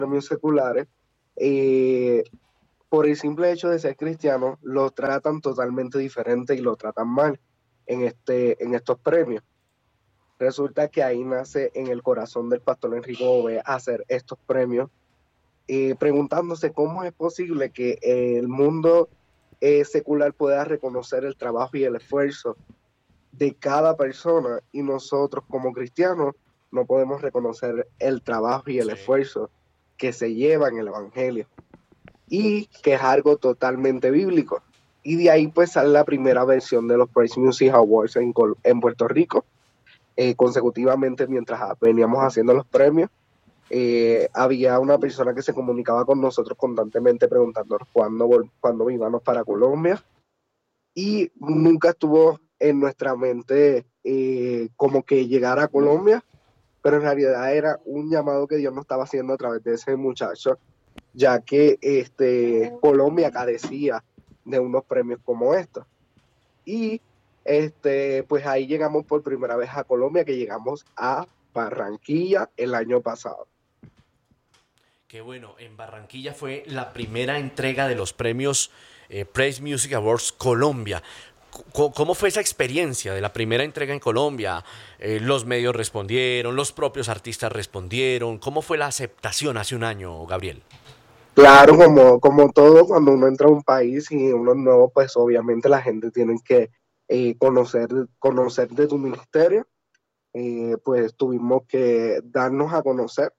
premios seculares, eh, por el simple hecho de ser cristianos, lo tratan totalmente diferente y lo tratan mal en estos premios. Resulta que ahí nace en el corazón del pastor Enrique Bové hacer estos premios, preguntándose cómo es posible que el mundo secular pueda reconocer el trabajo y el esfuerzo de cada persona y nosotros como cristianos no podemos reconocer el trabajo y el Sí. esfuerzo que se lleva en el Evangelio y que es algo totalmente bíblico. Y de ahí pues sale la primera versión de los Praise Music Awards en Puerto Rico, consecutivamente mientras veníamos haciendo los premios. Había una persona que se comunicaba con nosotros constantemente preguntándonos cuándo íbamos para Colombia y nunca estuvo en nuestra mente como que llegar a Colombia, pero en realidad era un llamado que Dios nos estaba haciendo a través de ese muchacho, ya que Colombia carecía de unos premios como estos. Y pues ahí llegamos por primera vez a Colombia, que llegamos a Barranquilla el año pasado. Qué bueno, en Barranquilla fue la primera entrega de los premios Praise Music Awards Colombia. ¿Cómo fue esa experiencia de la primera entrega en Colombia? ¿Los medios respondieron? ¿Los propios artistas respondieron? ¿Cómo fue la aceptación hace un año, Gabriel? Claro, como todo, cuando uno entra a un país y uno es nuevo, pues obviamente la gente tiene que conocer de tu ministerio. Pues tuvimos que darnos a conocer.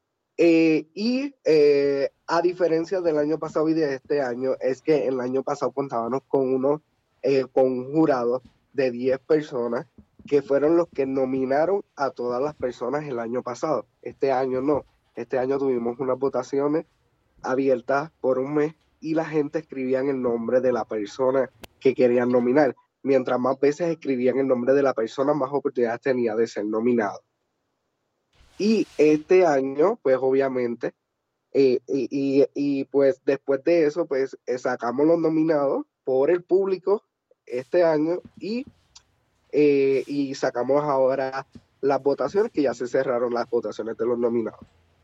A diferencia del año pasado y de este año, es que el año pasado contábamos con un jurado de 10 personas que fueron los que nominaron a todas las personas el año pasado. Este año no. Este año tuvimos unas votaciones abiertas por un mes y la gente escribía el nombre de la persona que querían nominar. Mientras más veces escribían el nombre de la persona, más oportunidades tenía de ser nominado. Y este año, pues obviamente, pues después de eso, pues sacamos los nominados por el público este año y sacamos ahora las votaciones, que ya se cerraron las votaciones de los nominados.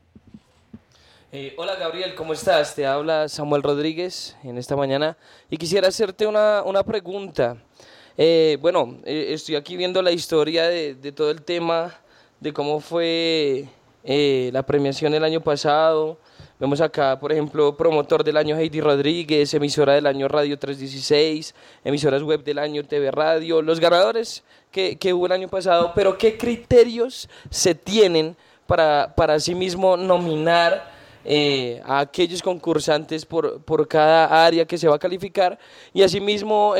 Hola Gabriel, ¿cómo estás? Te habla Samuel Rodríguez en esta mañana y quisiera hacerte una pregunta. Estoy aquí viendo la historia de todo el tema, de cómo fue la premiación el año pasado. Vemos acá, por ejemplo, promotor del año Heidi Rodríguez, emisora del año Radio 316, emisoras web del año TV Radio, los ganadores que hubo el año pasado, pero ¿qué criterios se tienen para asimismo nominar a aquellos concursantes por cada área que se va a calificar y asimismo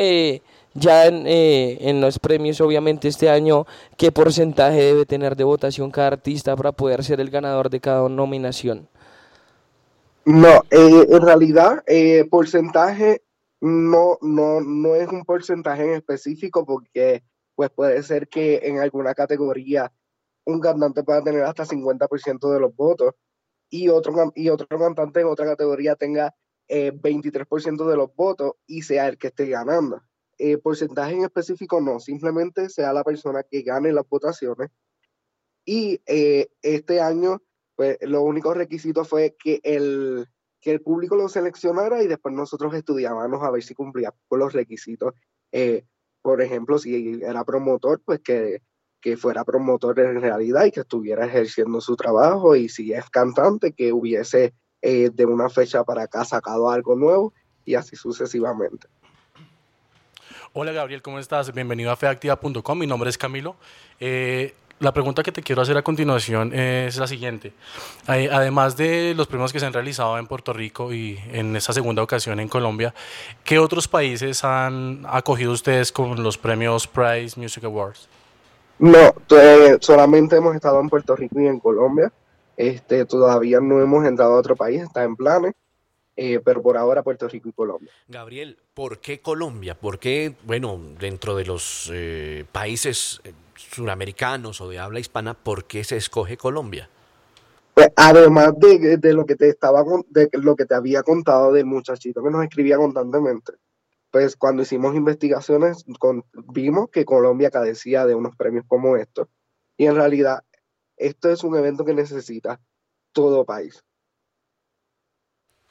en los premios obviamente este año qué porcentaje debe tener de votación cada artista para poder ser el ganador de cada nominación? No, en realidad, porcentaje no es un porcentaje en específico porque pues puede ser que en alguna categoría un cantante pueda tener hasta 50% de los votos y otro cantante en otra categoría tenga 23% de los votos y sea el que esté ganando. Porcentaje en específico no, simplemente sea la persona que gane las votaciones y este año, pues los únicos requisitos fue que el público lo seleccionara y después nosotros estudiábamos a ver si cumplía con los requisitos. Eh, por ejemplo, si era promotor, pues que fuera promotor en realidad y que estuviera ejerciendo su trabajo. Y si es cantante, que hubiese de una fecha para acá sacado algo nuevo y así sucesivamente. Hola Gabriel, ¿cómo estás? Bienvenido a feactiva.com, mi nombre es Camilo. La pregunta que te quiero hacer a continuación es la siguiente. Además de los premios que se han realizado en Puerto Rico y en esta segunda ocasión en Colombia, ¿qué otros países han acogido ustedes con los premios Prize Music Awards? No, solamente hemos estado en Puerto Rico y en Colombia. Todavía no hemos entrado a otro país, está en planes, pero por ahora Puerto Rico y Colombia. Gabriel, ¿por qué Colombia? ¿Por qué, bueno, dentro de los países suramericanos o de habla hispana, por qué se escoge Colombia? Pues además de lo que de lo que te había contado del muchachito que nos escribía constantemente, pues cuando hicimos investigaciones vimos que Colombia carecía de unos premios como estos. Y en realidad, esto es un evento que necesita todo país.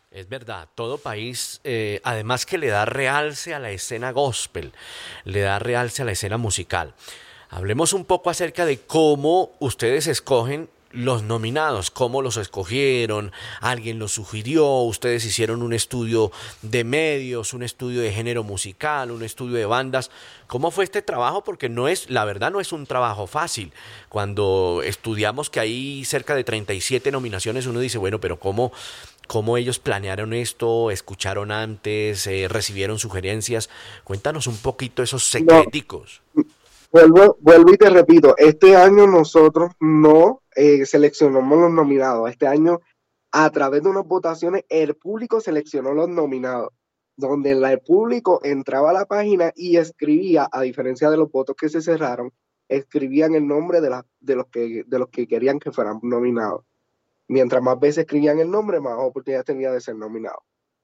Es verdad, todo país, además que le da realce a la escena gospel, le da realce a la escena musical. Hablemos un poco acerca de cómo ustedes escogen los nominados, cómo los escogieron, alguien los sugirió, ustedes hicieron un estudio de medios, un estudio de género musical, un estudio de bandas. ¿Cómo fue este trabajo? Porque no es, la verdad no es un trabajo fácil. Cuando estudiamos que hay cerca de 37 nominaciones, uno dice, bueno, pero ¿cómo ellos planearon esto? ¿Escucharon antes? ¿Recibieron sugerencias? Cuéntanos un poquito esos No, secreticos. vuelvo y te repito, este año nosotros no seleccionamos los nominados. Este año, a través de unas votaciones, el público seleccionó los nominados, donde el público entraba a la página y escribía, a diferencia de los votos que se cerraron, escribían el nombre de los que querían que fueran nominados. Mientras más veces escribían el nombre, más oportunidades tenía de ser nominado.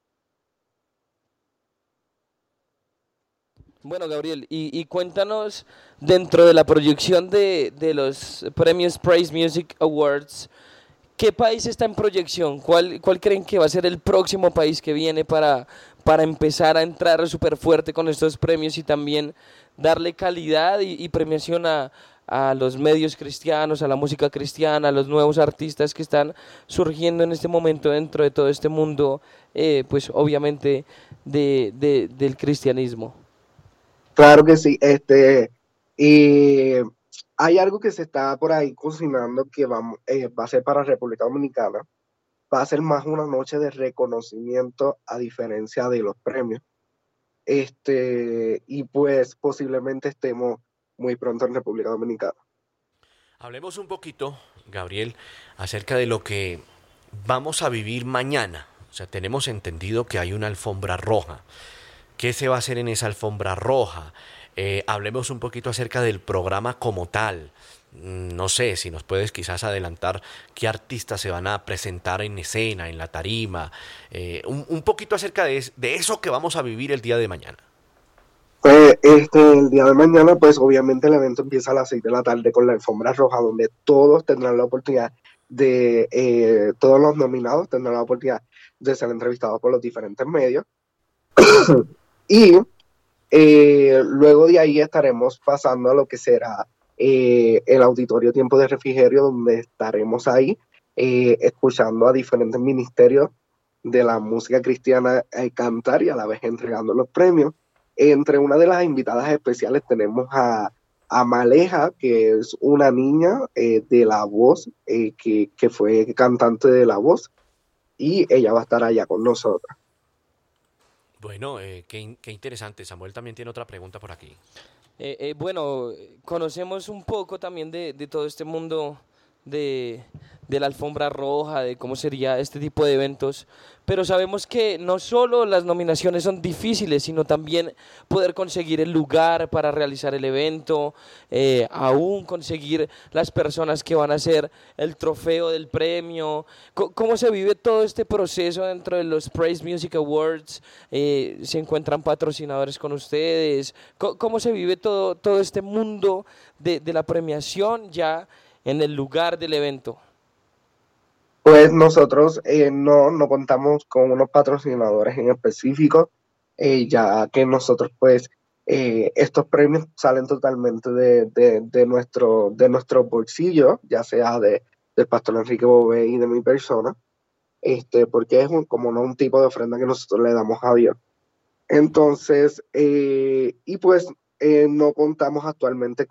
Bueno, Gabriel, y cuéntanos dentro de la proyección de los premios Praise Music Awards, ¿qué país está en proyección? ¿Cuál creen que va a ser el próximo país que viene para empezar a entrar súper fuerte con estos premios y también darle calidad y premiación a los medios cristianos, a la música cristiana, a los nuevos artistas que están surgiendo en este momento dentro de todo este mundo, pues obviamente del cristianismo? Claro que sí, y hay algo que se está por ahí cocinando que va a ser para República Dominicana. Va a ser más una noche de reconocimiento a diferencia de los premios. Y pues posiblemente estemos muy pronto en República Dominicana. Hablemos un poquito, Gabriel, acerca de lo que vamos a vivir mañana. O sea, tenemos entendido que hay una alfombra roja. ¿Qué se va a hacer en esa alfombra roja? Hablemos un poquito acerca del programa como tal. No sé si nos puedes quizás adelantar qué artistas se van a presentar en escena, en la tarima. Un poquito acerca de eso que vamos a vivir el día de mañana. El día de mañana, pues obviamente el evento empieza a las 6 de la tarde con la alfombra roja, donde todos tendrán la oportunidad todos los nominados tendrán la oportunidad de ser entrevistados por los diferentes medios. Y luego de ahí estaremos pasando a lo que será el auditorio Tiempo de Refrigerio, donde estaremos ahí escuchando a diferentes ministerios de la música cristiana cantar y a la vez entregando los premios. Entre una de las invitadas especiales tenemos a Maleja, que es una niña de La Voz, que fue cantante de La Voz, y ella va a estar allá con nosotros. Bueno, qué interesante. Samuel también tiene otra pregunta por aquí. Bueno, conocemos un poco también de todo este mundo de, de la alfombra roja, de cómo sería este tipo de eventos, pero sabemos que no solo las nominaciones son difíciles, sino también poder conseguir el lugar para realizar el evento, aún conseguir las personas que van a hacer el trofeo del premio. ¿Cómo se vive todo este proceso dentro de los Praise Music Awards? ¿Se encuentran patrocinadores con ustedes? ¿Cómo se vive todo este mundo de la premiación ya en el lugar del evento? Pues nosotros no contamos con unos patrocinadores en específico, ya que nosotros pues estos premios salen totalmente de nuestro bolsillo, ya sea del pastor Enrique Bobé y de mi persona, porque es como no un tipo de ofrenda que nosotros le damos a Dios. Entonces, y pues no contamos actualmente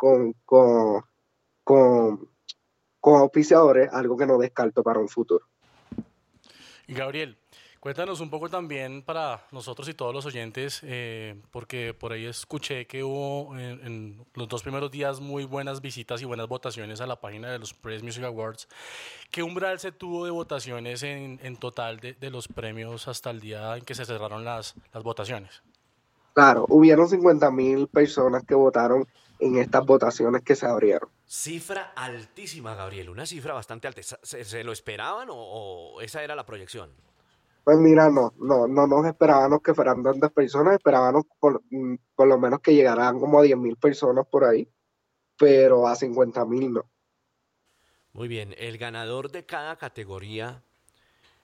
con, con auspiciadores, algo que no descarto para un futuro. Gabriel, cuéntanos un poco también para nosotros y todos los oyentes, porque por ahí escuché que hubo en los 2 primeros días muy buenas visitas y buenas votaciones a la página de los Press Music Awards. ¿Qué umbral se tuvo de votaciones en total de los premios hasta el día en que se cerraron las votaciones? Claro, hubieron 50.000 personas que votaron en estas votaciones que se abrieron. Cifra altísima, Gabriel, una cifra bastante alta. ¿Se lo esperaban o esa era la proyección? Pues mira, no nos esperábamos que fueran tantas personas, esperábamos por lo menos que llegaran como a 10.000 personas por ahí, pero a 50.000 no. Muy bien, el ganador de cada categoría,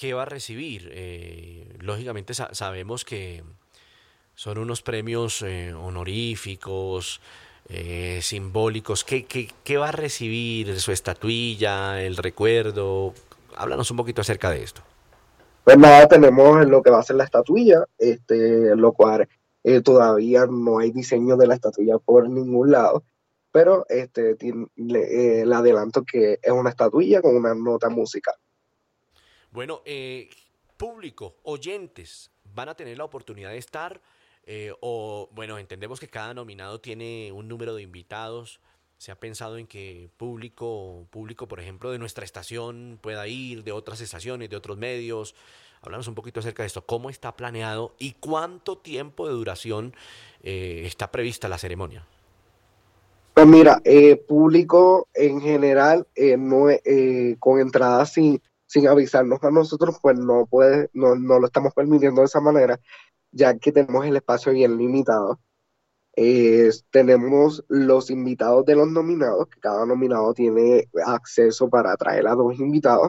¿qué va a recibir? Lógicamente sabemos que son unos premios honoríficos, simbólicos. ¿Qué va a recibir? ¿Su estatuilla, el recuerdo? Háblanos un poquito acerca de esto. Pues nada, tenemos lo que va a ser la estatuilla, lo cual todavía no hay diseño de la estatuilla por ningún lado, pero le adelanto que es una estatuilla con una nota musical. Bueno, público, oyentes, van a tener la oportunidad de estar, o bueno, entendemos que cada nominado tiene un número de invitados. ¿Se ha pensado en que público, por ejemplo, de nuestra estación pueda ir, de otras estaciones, de otros medios? Háblanos un poquito acerca de esto. ¿Cómo está planeado y cuánto tiempo de duración está prevista la ceremonia? Pues mira, público en general, no, con entradas sin avisarnos a nosotros, pues no lo estamos permitiendo de esa manera, ya que tenemos el espacio bien limitado. Tenemos los invitados de los nominados, que cada nominado tiene acceso para traer a 2 invitados,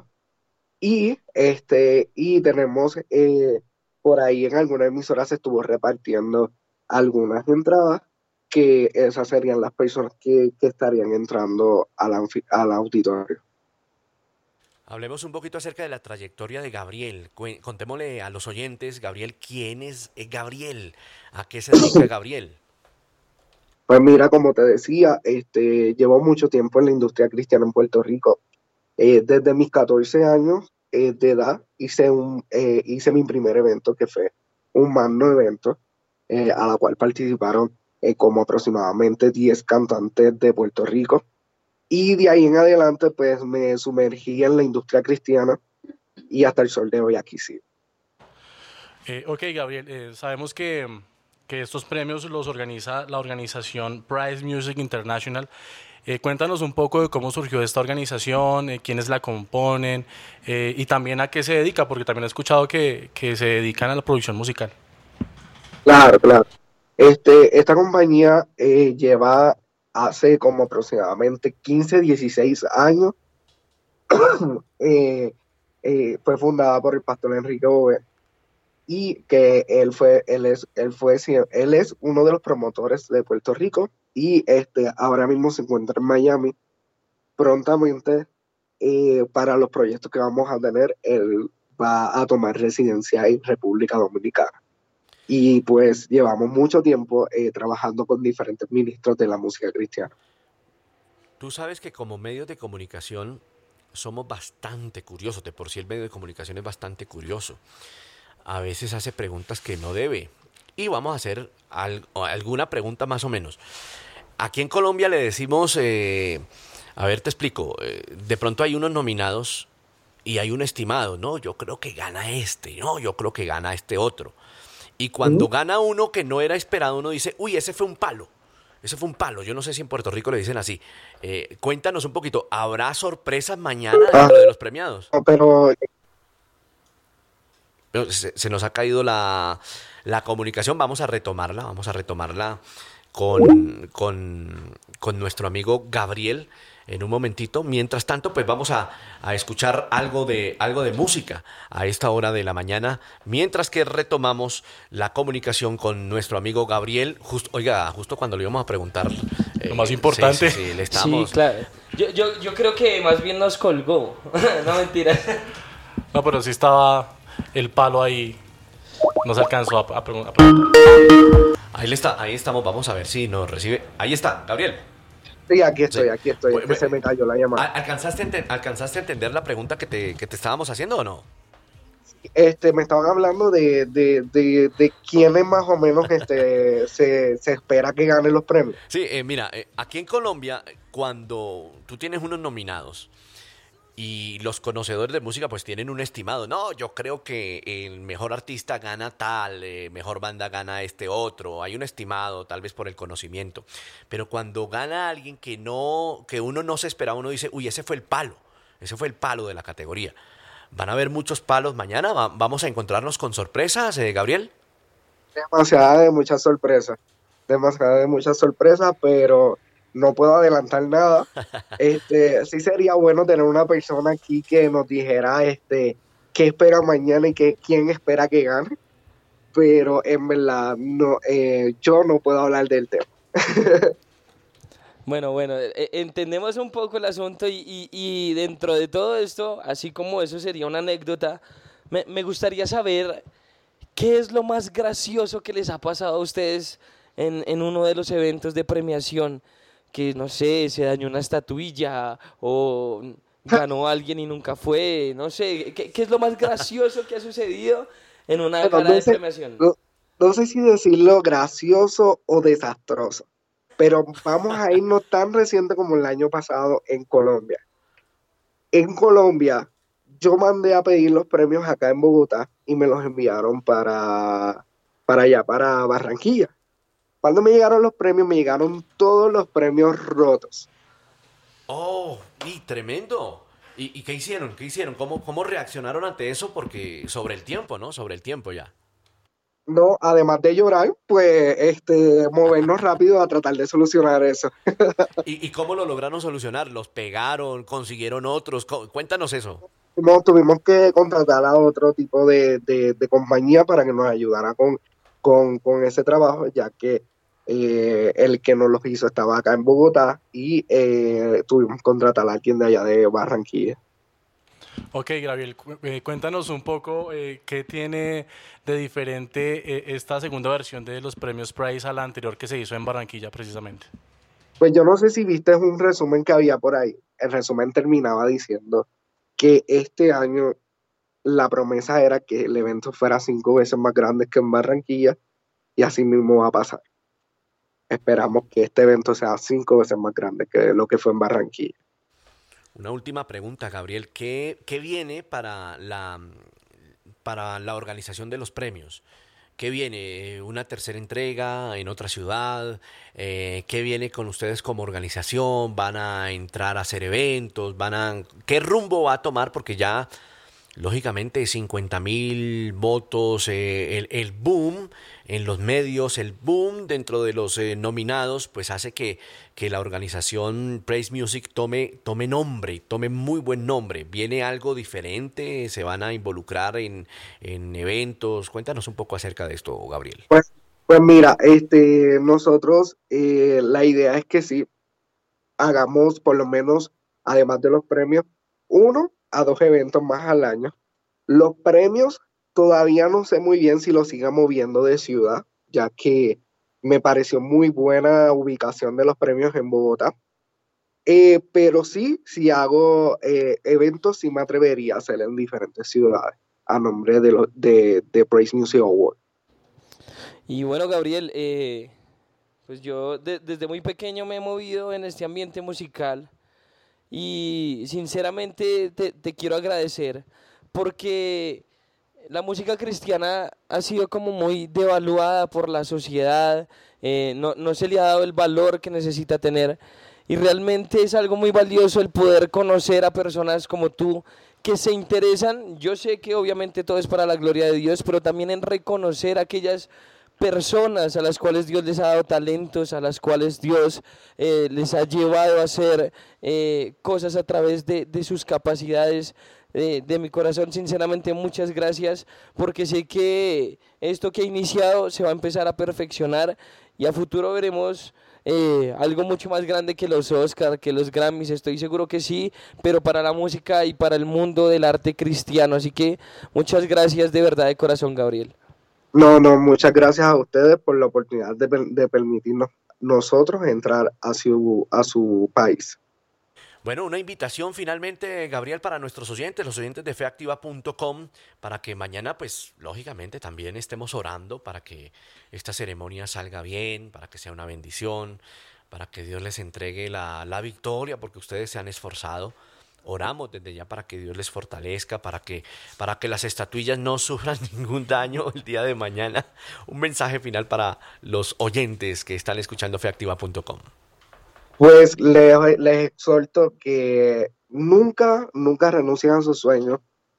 y tenemos por ahí en alguna emisora se estuvo repartiendo algunas entradas, que esas serían las personas que estarían entrando al auditorio. Hablemos un poquito acerca de la trayectoria de Gabriel. Contémosle a los oyentes, Gabriel, ¿quién es Gabriel? ¿A qué se dedica Gabriel? Pues mira, como te decía, llevo mucho tiempo en la industria cristiana en Puerto Rico. Desde mis 14 años de edad hice mi primer evento, que fue un magno evento, a la cual participaron como aproximadamente 10 cantantes de Puerto Rico. Y de ahí en adelante, pues me sumergí en la industria cristiana y hasta el sol de hoy aquí sí. Ok, Gabriel, sabemos que estos premios los organiza la organización Prize Music International. Cuéntanos un poco de cómo surgió esta organización, quiénes la componen y también a qué se dedica, porque también he escuchado que se dedican a la producción musical. Claro, claro. Esta compañía lleva hace como aproximadamente 15, 16 años. Fue fundada por el pastor Enrique Bové, y que él es uno de los promotores de Puerto Rico, y ahora mismo se encuentra en Miami. Prontamente, para los proyectos que vamos a tener, él va a tomar residencia en República Dominicana. Y pues llevamos mucho tiempo trabajando con diferentes ministros de la música cristiana. Tú sabes que como medios de comunicación somos bastante curiosos. De por sí el medio de comunicación es bastante curioso. A veces hace preguntas que no debe. Y vamos a hacer alguna pregunta más o menos. Aquí en Colombia le decimos, a ver, te explico, de pronto hay unos nominados y hay un estimado, no, yo creo que gana este, no, yo creo que gana este otro. Y cuando gana uno que no era esperado, uno dice, uy, ese fue un palo. Ese fue un palo. Yo no sé si en Puerto Rico le dicen así. Cuéntanos un poquito, ¿habrá sorpresas mañana dentro de los premiados? Pero Se nos ha caído la comunicación. Vamos a retomarla con nuestro amigo Gabriel en un momentito. Mientras tanto, pues vamos a escuchar algo de música a esta hora de la mañana, mientras que retomamos la comunicación con nuestro amigo Gabriel. Justo cuando le íbamos a preguntar. Lo más importante. Sí, le estamos... Sí, claro. Yo creo que más bien nos colgó. No, mentira. No, pero sí estaba el palo ahí. No se alcanzó a preguntar. Ahí estamos, vamos a ver si nos recibe. Ahí está, Gabriel. sí, aquí estoy. Bueno, Se me cayó la llamada. ¿Alcanzaste a entender la pregunta que te estábamos haciendo o no? Me estaban hablando de quiénes más o menos se espera que ganen los premios. Sí, mira, aquí en Colombia, cuando tú tienes unos nominados y los conocedores de música pues tienen un estimado, no, yo creo que el mejor artista gana tal, mejor banda gana este otro, hay un estimado tal vez por el conocimiento, pero cuando gana alguien que uno no se esperaba, uno dice, uy, ese fue el palo de la categoría. ¿Van a haber muchos palos mañana? ¿Vamos a encontrarnos con sorpresas, Gabriel? Demasiada de muchas sorpresas, pero no puedo adelantar nada. Sí sería bueno tener una persona aquí que nos dijera qué espera mañana y quién espera que gane, pero en verdad no, yo no puedo hablar del tema. Bueno, entendemos un poco el asunto y dentro de todo esto, así como eso sería una anécdota, me gustaría saber qué es lo más gracioso que les ha pasado a ustedes en uno de los eventos de premiación, que no sé, se dañó una estatuilla o ganó alguien y nunca fue, no sé, ¿qué es lo más gracioso que ha sucedido en una Bueno, gala de premiación? no sé si decirlo gracioso o desastroso, pero vamos a irnos tan reciente como el año pasado en Colombia. En Colombia, yo mandé a pedir los premios acá en Bogotá y me los enviaron para allá, para Barranquilla. Cuando me llegaron los premios, me llegaron todos los premios rotos. Oh, y tremendo. ¿Y qué hicieron? ¿Qué hicieron? ¿Cómo reaccionaron ante eso? Porque sobre el tiempo, ¿no? Sobre el tiempo ya. No, además de llorar, pues movernos rápido a tratar de solucionar eso. ¿Y cómo lo lograron solucionar? ¿Los pegaron? ¿Consiguieron otros? Cuéntanos eso. No, tuvimos que contratar a otro tipo de compañía para que nos ayudara con ese trabajo, ya que el que nos los hizo estaba acá en Bogotá y tuvimos que contratar a alguien de allá de Barranquilla. Ok, Gabriel, cuéntanos un poco qué tiene de diferente esta segunda versión de los premios Prize a la anterior que se hizo en Barranquilla precisamente. Pues yo no sé si viste un resumen que había por ahí. El resumen terminaba diciendo que este año la promesa era que el evento fuera 5 veces más grande que en Barranquilla y así mismo va a pasar. Esperamos que este evento sea 5 veces más grande que lo que fue en Barranquilla. Una última pregunta, Gabriel. ¿Qué viene para la organización de los premios? ¿Qué viene? ¿Una tercera entrega en otra ciudad? ¿Qué viene con ustedes como organización? ¿Van a entrar a hacer eventos? ¿Qué rumbo va a tomar? Porque ya, lógicamente, 50.000 votos, el boom en los medios, el boom dentro de los nominados, pues hace que la organización Praise Music tome nombre, tome muy buen nombre. ¿Viene algo diferente? ¿Se van a involucrar en eventos? Cuéntanos un poco acerca de esto, Gabriel. Pues mira, nosotros la idea es que sí hagamos por lo menos, además de los premios, 1 a 2 eventos más al año. Los premios todavía no sé muy bien si los siga moviendo de ciudad, ya que me pareció muy buena ubicación de los premios en Bogotá. Pero sí, si hago eventos, sí me atrevería a hacer en diferentes ciudades a nombre de Praise Music Award. Y bueno, Gabriel, pues yo desde muy pequeño me he movido en este ambiente musical y sinceramente te quiero agradecer porque la música cristiana ha sido como muy devaluada por la sociedad, no se le ha dado el valor que necesita tener y realmente es algo muy valioso el poder conocer a personas como tú que se interesan, yo sé que obviamente todo es para la gloria de Dios, pero también en reconocer aquellas personas a las cuales Dios les ha dado talentos, a las cuales Dios les ha llevado a hacer cosas a través de sus capacidades. De mi corazón, sinceramente, muchas gracias, porque sé que esto que ha iniciado se va a empezar a perfeccionar y a futuro veremos algo mucho más grande que los Oscars, que los Grammys, estoy seguro que sí, pero para la música y para el mundo del arte cristiano. Así que muchas gracias de verdad de corazón, Gabriel. No, no, muchas gracias a ustedes por la oportunidad de permitirnos nosotros entrar a su país. Bueno, una invitación finalmente, Gabriel, para nuestros oyentes, los oyentes de feactiva.com, para que mañana, pues, lógicamente también estemos orando para que esta ceremonia salga bien, para que sea una bendición, para que Dios les entregue la victoria, porque ustedes se han esforzado. Oramos desde ya para que Dios les fortalezca, para que las estatuillas no sufran ningún daño el día de mañana. Un mensaje final para los oyentes que están escuchando feactiva.com. Pues les exhorto que nunca, nunca renuncien a sus sueños,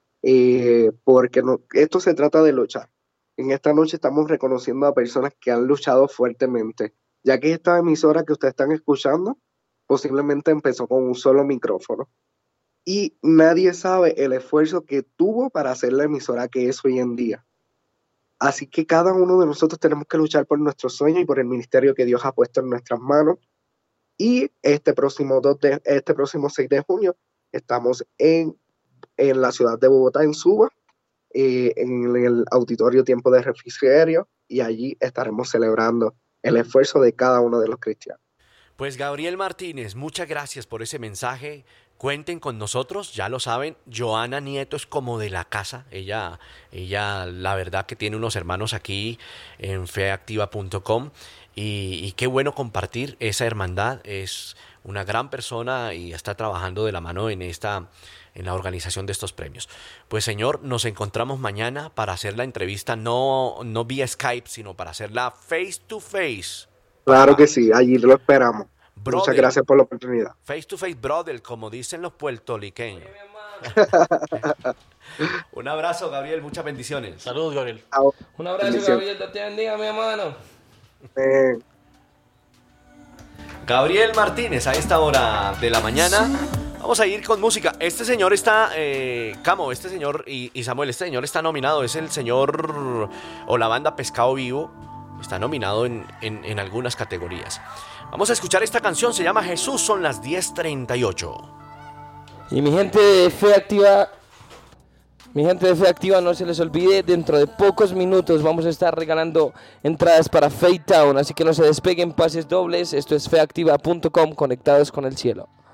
porque esto se trata de luchar. En esta noche estamos reconociendo a personas que han luchado fuertemente, ya que esta emisora que ustedes están escuchando posiblemente empezó con un solo micrófono. y nadie sabe el esfuerzo que tuvo para hacer la emisora que es hoy en día. Así que cada uno de nosotros tenemos que luchar por nuestro sueño y por el ministerio que Dios ha puesto en nuestras manos. Y este próximo 6 de junio estamos en la ciudad de Bogotá, en Suba, en el auditorio Tiempo de Refrigerio, y allí estaremos celebrando el esfuerzo de cada uno de los cristianos. Pues Gabriel Martínez, muchas gracias por ese mensaje. Cuenten con nosotros, ya lo saben, Joana Nieto es como de la casa, ella la verdad que tiene unos hermanos aquí en feactiva.com y qué bueno compartir esa hermandad, es una gran persona y está trabajando de la mano en la organización de estos premios. Pues señor, nos encontramos mañana para hacer la entrevista, no vía Skype, sino para hacerla face to face. Claro que sí, allí lo esperamos. Brother, muchas gracias por la oportunidad. Face to face, brother, como dicen los puertorriqueños. Un abrazo, Gabriel, muchas bendiciones. Saludos, Gabriel. Un abrazo, Gabriel, te bendiga, mi hermano. Gabriel Martínez, a esta hora de la mañana. Vamos a ir con música. Este señor está, Camo, este señor y Samuel, este señor está nominado. Es el señor, o la banda Pescado Vivo. Está nominado en algunas categorías. Vamos a escuchar esta canción, se llama Jesús, son las 10:38. Y mi gente de Fe Activa, no se les olvide, dentro de pocos minutos vamos a estar regalando entradas para Faith Town, así que no se despeguen, pases dobles. Esto es feactiva.com, conectados con el cielo.